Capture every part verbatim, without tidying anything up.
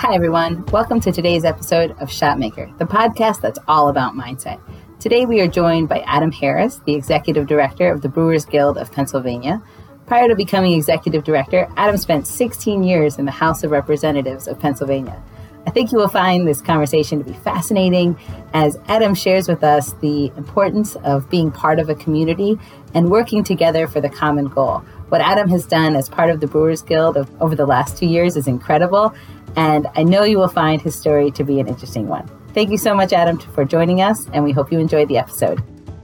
Hi, everyone. Welcome to today's episode of Shotmaker, the podcast that's all about mindset. Today, we are joined by Adam Harris, the Executive Director of the Brewers Guild of Pennsylvania. Prior to becoming Executive Director, Adam spent sixteen years in the House of Representatives of Pennsylvania. I think you will find this conversation to be fascinating as Adam shares with us the importance of being part of a community and working together for the common goal. What Adam has done as part of the Brewers Guild of, over the last two years is incredible, and I know you will find his story to be an interesting one. Thank you so much, Adam, for joining us, and we hope you enjoyed the episode.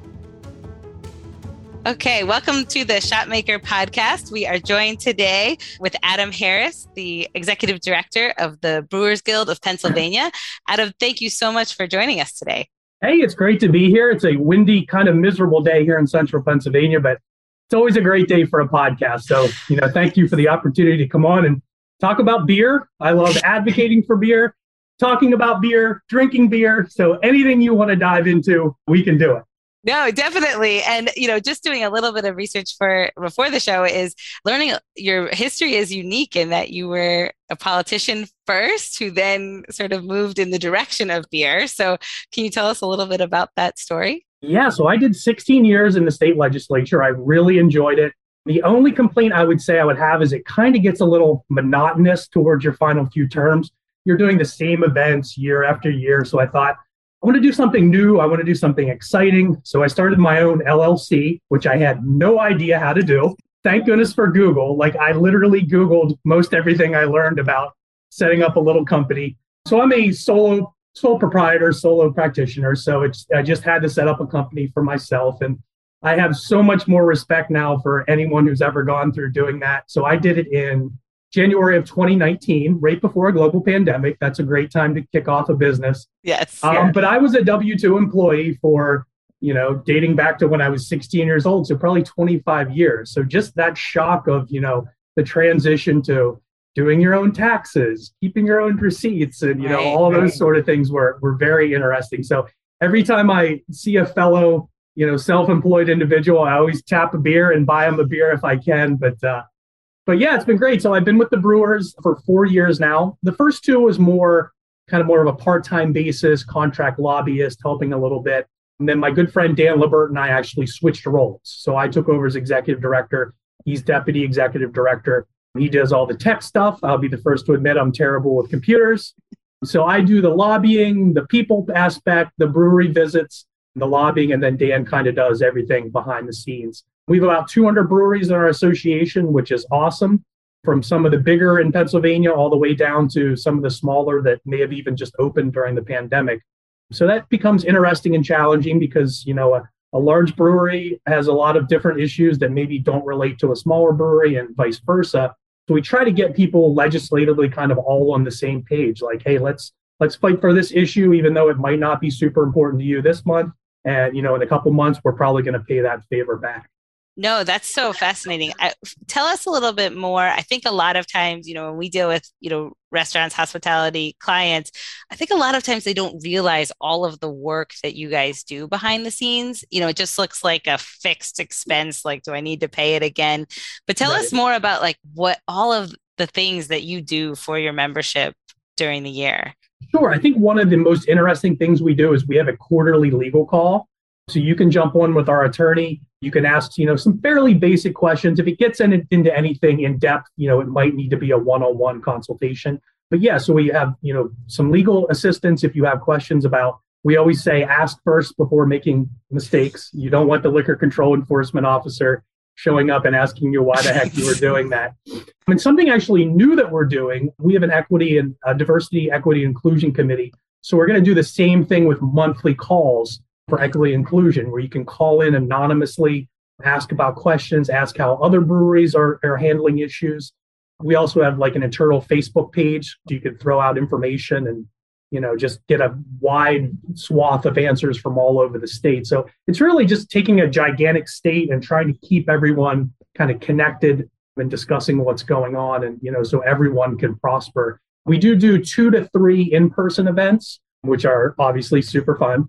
Okay, welcome to the Shotmaker podcast. We are joined today with Adam Harris, the Executive Director of the Brewers Guild of Pennsylvania. Adam, thank you so much for joining us today. Hey, it's great to be here. It's a windy, kind of miserable day here in central Pennsylvania, but it's always a great day for a podcast. So, you know, thank you for the opportunity to come on and talk about beer. I love advocating for beer, talking about beer, drinking beer. So anything you want to dive into, we can do it. No, definitely. And, you know, just doing a little bit of research for before the show is learning your history is unique in that you were a politician first who then sort of moved in the direction of beer. So can you tell us a little bit about that story? Yeah, so I did sixteen years in the state legislature. I really enjoyed it. The only complaint I would say I would have is it kind of gets a little monotonous towards your final few terms. You're doing the same events year after year. So I thought, I want to do something new. I want to do something exciting. So I started my own L L C, which I had no idea how to do. Thank goodness for Google. Like I literally Googled most everything I learned about setting up a little company. So I'm a solo sole proprietor, solo practitioner. So it's, I just had to set up a company for myself. And I have so much more respect now for anyone who's ever gone through doing that. So I did it in January of twenty nineteen, right before a global pandemic. That's a great time to kick off a business. Yes. Um, yeah. But I was a W two employee for, you know, dating back to when I was sixteen years old. So probably twenty-five years. So just that shock of, you know, the transition to doing your own taxes, keeping your own receipts, and, you know, right, all right. those sort of things were, were very interesting. So every time I see a fellow, you know, self-employed individual, I always tap a beer and buy them a beer if I can. But, uh, but yeah, it's been great. So I've been with the Brewers for four years now. The first two was more kind of more of a part-time basis, contract lobbyist, helping a little bit. And then my good friend Dan Libert and I actually switched roles. So I took over as executive director. He's deputy executive director. He does all the tech stuff. I'll be the first to admit I'm terrible with computers. So I do the lobbying, the people aspect, the brewery visits, the lobbying, and then Dan kind of does everything behind the scenes. We have about two hundred breweries in our association, which is awesome, from some of the bigger in Pennsylvania all the way down to some of the smaller that may have even just opened during the pandemic. So that becomes interesting and challenging because, you know, a, a large brewery has a lot of different issues that maybe don't relate to a smaller brewery and vice versa. So we try to get people legislatively kind of all on the same page, like, hey, let's let's fight for this issue, even though it might not be super important to you this month. And, you know, in a couple months, we're probably going to pay that favor back. No, that's so fascinating. I, tell us a little bit more. I think a lot of times, you know, when we deal with, you know, restaurants, hospitality clients, I think a lot of times they don't realize all of the work that you guys do behind the scenes. You know, it just looks like a fixed expense. Like, do I need to pay it again? But tell Right. us more about like what all of the things that you do for your membership during the year. Sure. I think one of the most interesting things we do is we have a quarterly legal call. So you can jump on with our attorney. You can ask, you know, some fairly basic questions. If it gets in, into anything in depth, you know, it might need to be a one-on-one consultation. But yeah, so we have, you know, some legal assistance if you have questions about, we always say ask first before making mistakes. You don't want the liquor control enforcement officer showing up and asking you why the heck you were doing that. And something actually new that we're doing, we have an equity and uh, diversity, equity, inclusion committee. So we're going to do the same thing with monthly calls for equity inclusion, where you can call in anonymously, ask about questions, ask how other breweries are, are handling issues. We also have like an internal Facebook page. You can throw out information and, you know, just get a wide swath of answers from all over the state. So it's really just taking a gigantic state and trying to keep everyone kind of connected and discussing what's going on, and, you know, so everyone can prosper. We do do two to three in-person events, which are obviously super fun.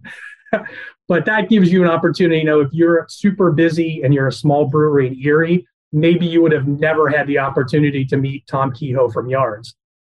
But that gives you an opportunity. You know, if you're super busy and you're a small brewery in Erie, maybe you would have never had the opportunity to meet Tom Kehoe from Yards.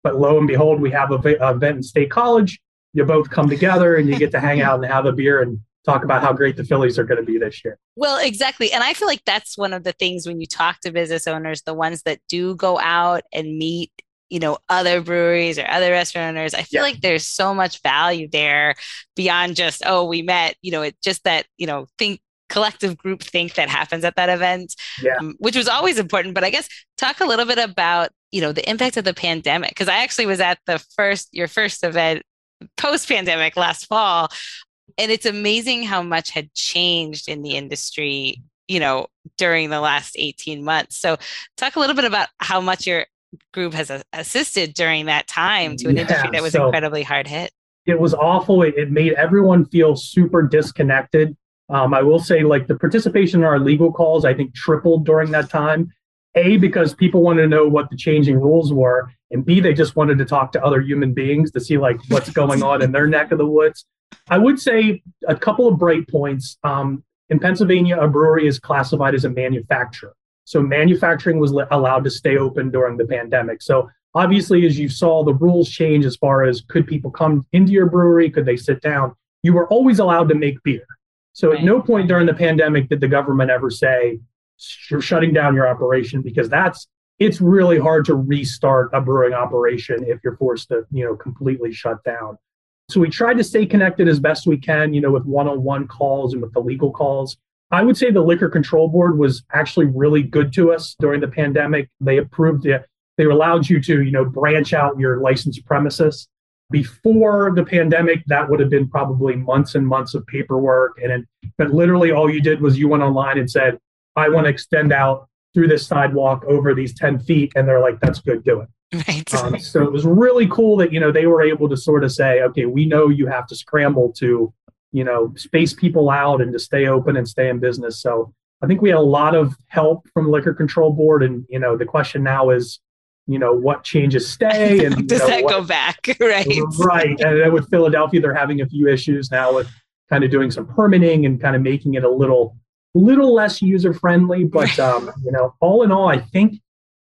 But lo and behold, we have a event in State College. You both come together and you get to hang out and have a beer and talk about how great the Phillies are going to be this year. Well, exactly. And I feel like that's one of the things when you talk to business owners, the ones that do go out and meet, you know, other breweries or other restaurant owners, I feel yeah. like there's so much value there beyond just, oh, we met, you know, it just that, you know, think collective group think that happens at that event, yeah. um, which was always important. But I guess talk a little bit about, you know, the impact of the pandemic, because I actually was at the first, your first event post-pandemic last fall. And it's amazing how much had changed in the industry, you know, during the last eighteen months. So talk a little bit about how much your group has a- assisted during that time to an yeah, industry that was so incredibly hard hit. It was awful. It, it made everyone feel super disconnected. Um, I will say, like, the participation in our legal calls, I think, tripled during that time. A, because people wanted to know what the changing rules were, and B, they just wanted to talk to other human beings to see like what's going on in their neck of the woods. I would say a couple of bright points. Um, in Pennsylvania, a brewery is classified as a manufacturer. So manufacturing was li- allowed to stay open during the pandemic. So obviously, as you saw, the rules change as far as could people come into your brewery? Could they sit down? You were always allowed to make beer. So right. At no point during the pandemic did the government ever say, you're shutting down your operation, because that's, it's really hard to restart a brewing operation if you're forced to, you know, completely shut down. So we tried to stay connected as best we can, you know, with one-on-one calls and with the legal calls. I would say the Liquor Control Board was actually really good to us during the pandemic. They approved it. They allowed you to, you know, branch out your licensed premises. Before the pandemic, that would have been probably months and months of paperwork. And it, but literally all you did was you went online and said, I want to extend out through this sidewalk over these ten feet. And they're like, that's good, do it. Right. Um, so it was really cool that, you know, they were able to sort of say, okay, we know you have to scramble to, you know, space people out and to stay open and stay in business. So I think we had a lot of help from the Liquor Control Board. And, you know, the question now is, you know, what changes stay? And does you know, that what, go back? Right. Right. And then with Philadelphia, they're having a few issues now with kind of doing some permitting and kind of making it a little little less user-friendly, but, um, you know, all in all, I think,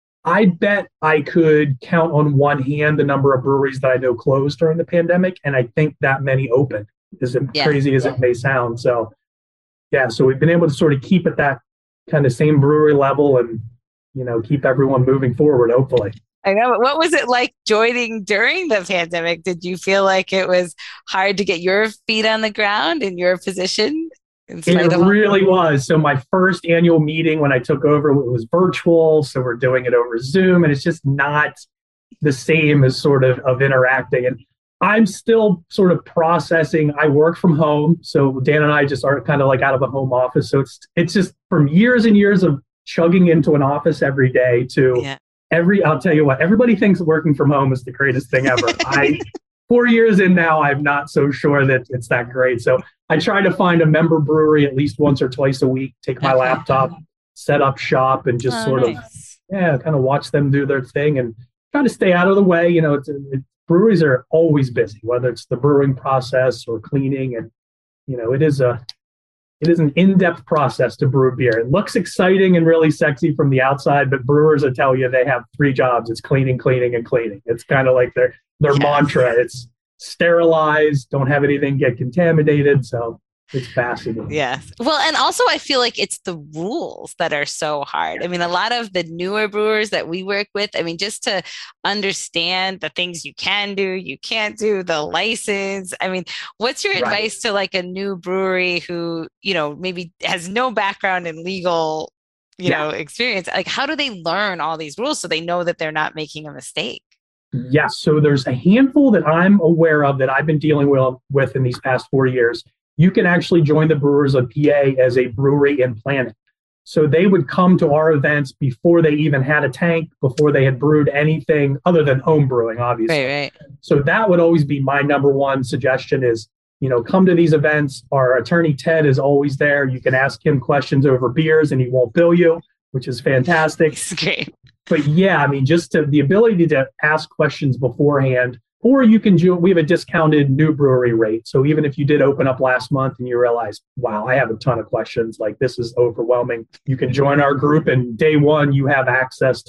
I bet I could count on one hand the number of breweries that I know closed during the pandemic, and I think that many opened, as yeah. crazy as yeah. it may sound. So, yeah, so we've been able to sort of keep at that kind of same brewery level and, you know, keep everyone moving forward, hopefully. I know. What was it like joining during the pandemic? Did you feel like it was hard to get your feet on the ground in your position? It really was. So my first annual meeting when I took over, it was virtual. So we're doing it over Zoom, and it's just not the same as sort of, of interacting. And I'm still sort of processing. I work from home. So Dan and I just are kind of like out of a home office. So it's it's just from years and years of chugging into an office every day to yeah. every, I'll tell you what, everybody thinks working from home is the greatest thing ever. I Four years in now, I'm not so sure that it's that great. So I try to find a member brewery at least once or twice a week, take my laptop, set up shop, and just oh, sort nice. of, yeah, kind of watch them do their thing and try to stay out of the way. You know, it's, it, breweries are always busy, whether it's the brewing process or cleaning. And, you know, it is a, it is an in-depth process to brew beer. It looks exciting and really sexy from the outside, but brewers will tell you they have three jobs. It's cleaning, cleaning, and cleaning. It's kind of like their their yes. mantra. It's sterilized, don't have anything get contaminated. So it's fascinating. Yes. Well, and also I feel like it's the rules that are so hard. I mean, a lot of the newer brewers that we work with, I mean, just to understand the things you can do, you can't do, the license. I mean, what's your right. advice to like a new brewery who, you know, maybe has no background in legal, you yeah. know, experience? Like, how do they learn all these rules so they know that they're not making a mistake? Yes. So there's a handful that I'm aware of that I've been dealing with, with in these past four years. You can actually join the Brewers of P A as a brewery in planning. So they would come to our events before they even had a tank, before they had brewed anything other than home brewing, obviously. Right, right. So that would always be my number one suggestion is, you know, come to these events. Our attorney, Ted, is always there. You can ask him questions over beers and he won't bill you, which is fantastic. It's great. But yeah, I mean, just to, the ability to ask questions beforehand, or you can do, we have a discounted new brewery rate. So even if you did open up last month and you realize, wow, I have a ton of questions, like this is overwhelming, you can join our group and day one, you have access to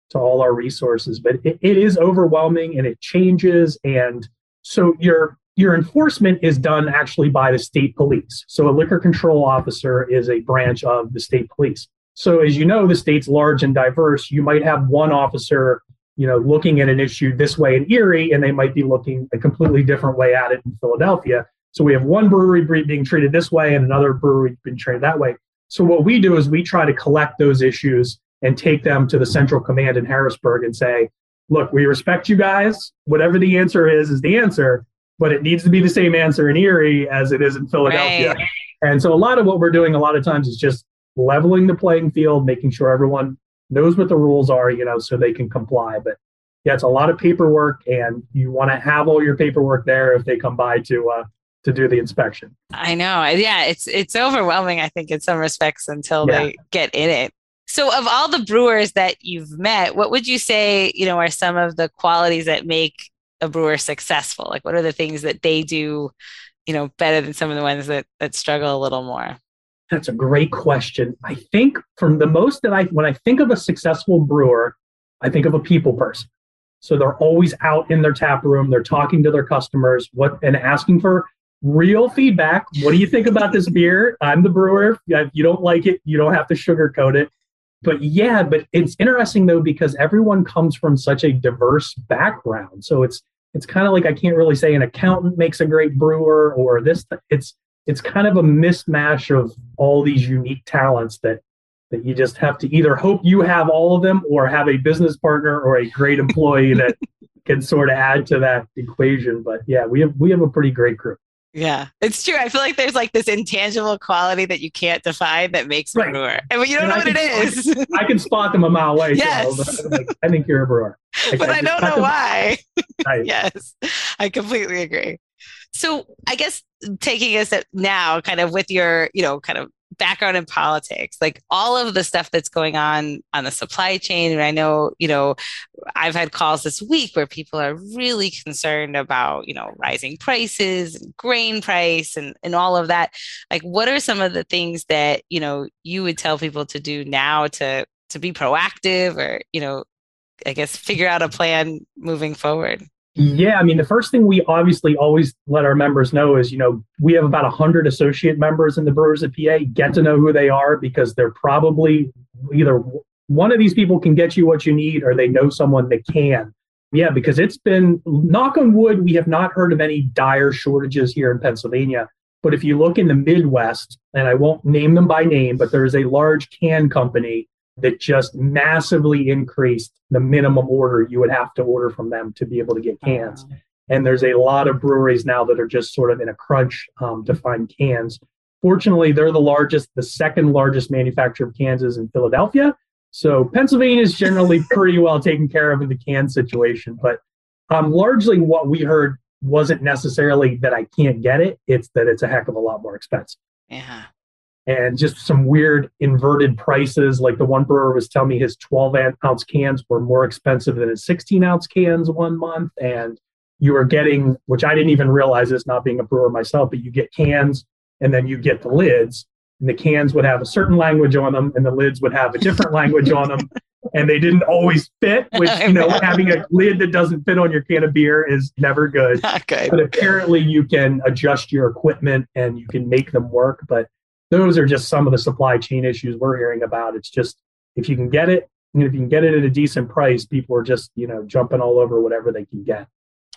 to all our resources. But it, it is overwhelming and it changes. And so your your enforcement is done actually by the state police. So a liquor control officer is a branch of the state police. So as you know, the state's large and diverse. You might have one officer, you know, looking at an issue this way in Erie, and they might be looking a completely different way at it in Philadelphia. So we have one brewery being treated this way and another brewery being treated that way. So what we do is we try to collect those issues and take them to the central command in Harrisburg and say, look, we respect you guys. Whatever the answer is, is the answer, but it needs to be the same answer in Erie as it is in Philadelphia. Right. And so a lot of what we're doing a lot of times is just leveling the playing field, making sure everyone knows what the rules are, you know, so they can comply. But yeah, it's a lot of paperwork, and you want to have all your paperwork there if they come by to uh, to do the inspection. I know. Yeah, it's it's overwhelming, I think, in some respects until yeah. they get in it. So of all the brewers that you've met, what would you say, you know, are some of the qualities that make a brewer successful? Like, what are the things that they do, you know, better than some of the ones that that struggle a little more? That's a great question. I think from the most that I, when I think of a successful brewer, I think of a people person. So they're always out in their tap room. They're talking to their customers what and asking for real feedback. What do you think about this beer? I'm the brewer. If you don't like it, you don't have to sugarcoat it. But yeah, but it's interesting though, because everyone comes from such a diverse background. So it's it's kind of like, I can't really say an accountant makes a great brewer or this. It's it's kind of a mismatch of all these unique talents that that you just have to either hope you have all of them or have a business partner or a great employee that can sort of add to that equation. But yeah, we have we have a pretty great group. Yeah, it's true. I feel like there's like this intangible quality that you can't define that makes a right. brewer. And you don't and know I what can, it is. I can, I can spot them a mile away. Yes. So like, I think you're a brewer. Like, but I, I don't know why. Right. Yes, I completely agree. So I guess taking a step now, kind of with your, you know, kind of background in politics, like all of the stuff that's going on on the supply chain. And I know, you know, I've had calls this week where people are really concerned about, you know, rising prices and grain price and, and all of that. Like, what are some of the things that, you know, you would tell people to do now to, to be proactive or, you know, I guess, figure out a plan moving forward? Yeah, I mean, the first thing we obviously always let our members know is, you know, we have about one hundred associate members in the Brewers of P A. Get to know who they are, because they're probably either one of these people can get you what you need or they know someone that can. Yeah, because it's been, knock on wood, we have not heard of any dire shortages here in Pennsylvania. But if you look in the Midwest, and I won't name them by name, but there is a large can company that just massively increased the minimum order you would have to order from them to be able to get cans. And there's a lot of breweries now that are just sort of in a crunch um, to find cans. Fortunately, they're the largest, the second largest manufacturer of cans is in Philadelphia. So Pennsylvania is generally pretty well taken care of in the can situation. But um, largely what we heard wasn't necessarily that I can't get it. It's that it's a heck of a lot more expensive. Yeah. And just some weird inverted prices. Like the one brewer was telling me his twelve ounce cans were more expensive than his sixteen ounce cans one month. And you were getting, which I didn't even realize this, not being a brewer myself, but you get cans and then you get the lids. And the cans would have a certain language on them and the lids would have a different language on them. And they didn't always fit, which, you know, having a lid that doesn't fit on your can of beer is never good. Okay. But apparently you can adjust your equipment and you can make them work. But those are just some of the supply chain issues we're hearing about. It's just, if you can get it, and if you can get it at a decent price, people are just, you know, jumping all over whatever they can get.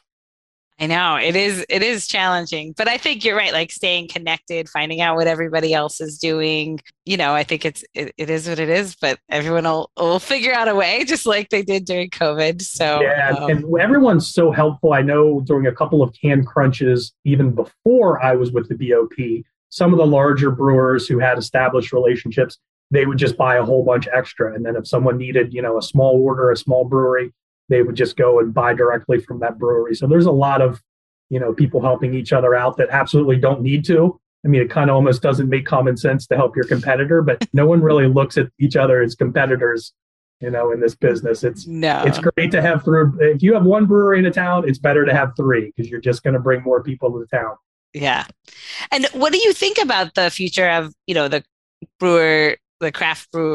I know it is, it is challenging, but I think you're right. Like staying connected, finding out what everybody else is doing. You know, I think it's, it, it is what it is, but everyone will, will figure out a way, just like they did during COVID. So yeah, um, and everyone's so helpful. I know during a couple of can crunches, even before I was with the B O P, some of the larger brewers who had established relationships, they would just buy a whole bunch extra. And then if someone needed, you know, a small order, a small brewery, they would just go and buy directly from that brewery. So there's a lot of, you know, people helping each other out that absolutely don't need to. I mean, it kind of almost doesn't make common sense to help your competitor, but no one really looks at each other as competitors, you know, in this business. It's no. It's great to have through. If you have one brewery in a town, it's better to have three because you're just going to bring more people to the town. Yeah. And what do you think about the future of, you know, the brewer, the craft brew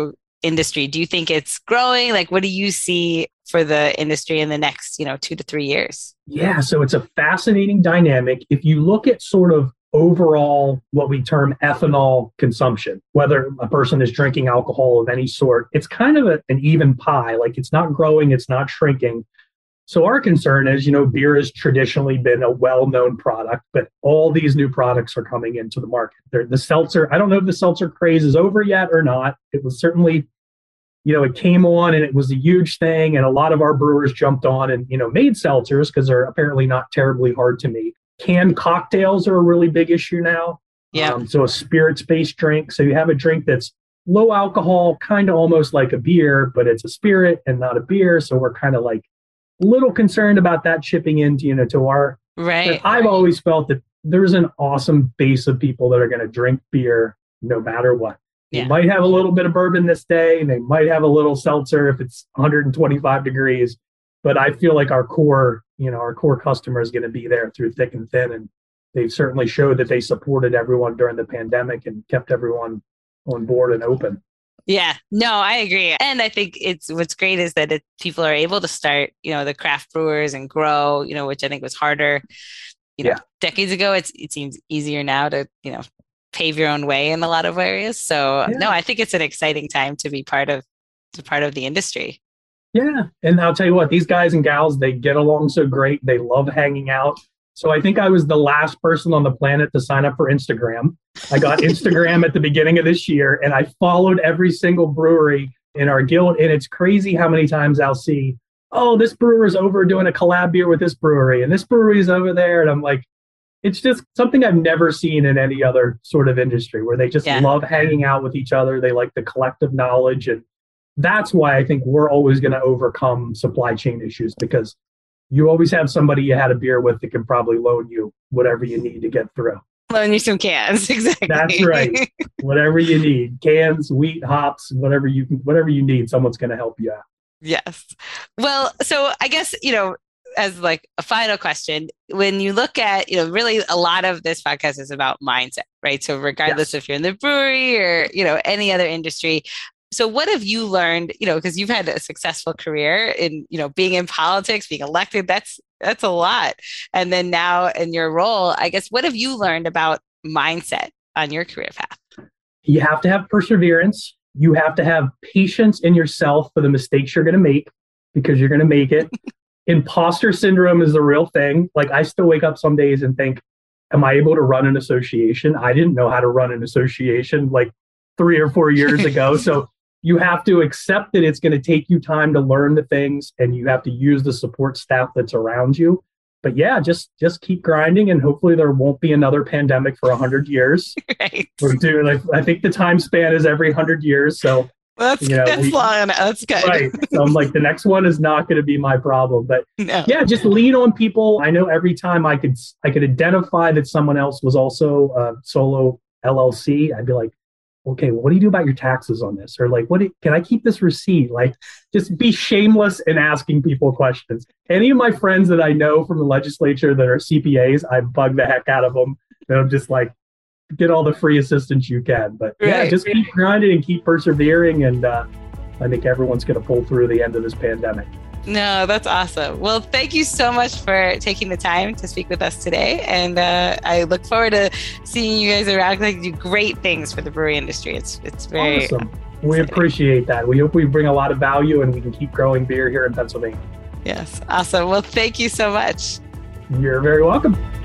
industry? Do you think it's growing? Like, what do you see for the industry in the next, you know, two to three years? Yeah, so it's a fascinating dynamic. If you look at sort of overall what we term ethanol consumption, whether a person is drinking alcohol of any sort, it's kind of a, an even pie. Like it's not growing, it's not shrinking. So our concern is, you know, beer has traditionally been a well-known product, but all these new products are coming into the market. They're, the seltzer, I don't know if the seltzer craze is over yet or not. It was certainly, you know, it came on and it was a huge thing. And a lot of our brewers jumped on and, you know, made seltzers because they're apparently not terribly hard to make. Canned cocktails are a really big issue now. Yeah. Um, so a spirits-based drink. So you have a drink that's low alcohol, kind of almost like a beer, but it's a spirit and not a beer. So we're kind of like a little concerned about that chipping into, you know, to our, right. I've always felt that there's an awesome base of people that are going to drink beer no matter what. Yeah. They might have a little bit of bourbon this day, and they might have a little seltzer if it's one hundred twenty-five degrees. But I feel like our core, you know, our core customer is going to be there through thick and thin. And they've certainly showed that they supported everyone during the pandemic and kept everyone on board and open. Yeah, no, I agree. And I think it's what's great is that it, people are able to start, you know, the craft brewers and grow, you know, which I think was harder, you know, yeah. decades ago. It's, it seems easier now to, you know, pave your own way in a lot of areas. So yeah. no, I think it's an exciting time to be part of, to part of the industry. Yeah. And I'll tell you what, these guys and gals, they get along so great. They love hanging out. So I think I was the last person on the planet to sign up for Instagram. I got Instagram at the beginning of this year, and I followed every single brewery in our guild. And it's crazy how many times I'll see, oh, this brewer's over doing a collab beer with this brewery, and this brewery's over there. And I'm like, it's just something I've never seen in any other sort of industry where they just yeah. love hanging out with each other. They like the collective knowledge. And that's why I think we're always going to overcome supply chain issues, because you always have somebody you had a beer with that can probably loan you whatever you need to get through. Loan you some cans, exactly. That's right. Whatever you need, cans, wheat, hops, whatever you whatever you need, someone's going to help you out. Yes. Well, so I guess, you know, as like a final question, when you look at, you know, really a lot of this podcast is about mindset, right? So regardless yes. if you're in the brewery or, you know, any other industry. So what have you learned, you know, because you've had a successful career in, you know, being in politics, being elected, that's, that's a lot. And then now in your role, I guess, what have you learned about mindset on your career path? You have to have perseverance. You have to have patience in yourself for the mistakes you're going to make, because you're going to make it. Imposter syndrome is the real thing. Like I still wake up some days and think, am I able to run an association? I didn't know how to run an association like three or four years ago. So you have to accept that it's going to take you time to learn the things, and you have to use the support staff that's around you. But yeah, just just keep grinding, and hopefully there won't be another pandemic for a hundred years. Right. We're doing like I think the time span is every hundred years. So well, that's, you know, that's we, long. That's good. Right. So I'm like, the next one is not going to be my problem. But no. yeah, just lean on people. I know every time I could I could identify that someone else was also a solo L L C, I'd be like, okay, what do you do about your taxes on this? Or like, what do you, can I keep this receipt? Like, just be shameless in asking people questions. Any of my friends that I know from the legislature that are C P As, I bug the heck out of them. And I'm just like, get all the free assistance you can. But yeah, right. just keep grinding and keep persevering. And uh, I think everyone's going to pull through the end of this pandemic. No, that's awesome. Well, thank you so much for taking the time to speak with us today. And uh, I look forward to seeing you guys around. Like, do great things for the brewery industry. It's it's very awesome. We appreciate that. We hope we bring a lot of value and we can keep growing beer here in Pennsylvania. Yes. Awesome. Well, thank you so much. You're very welcome.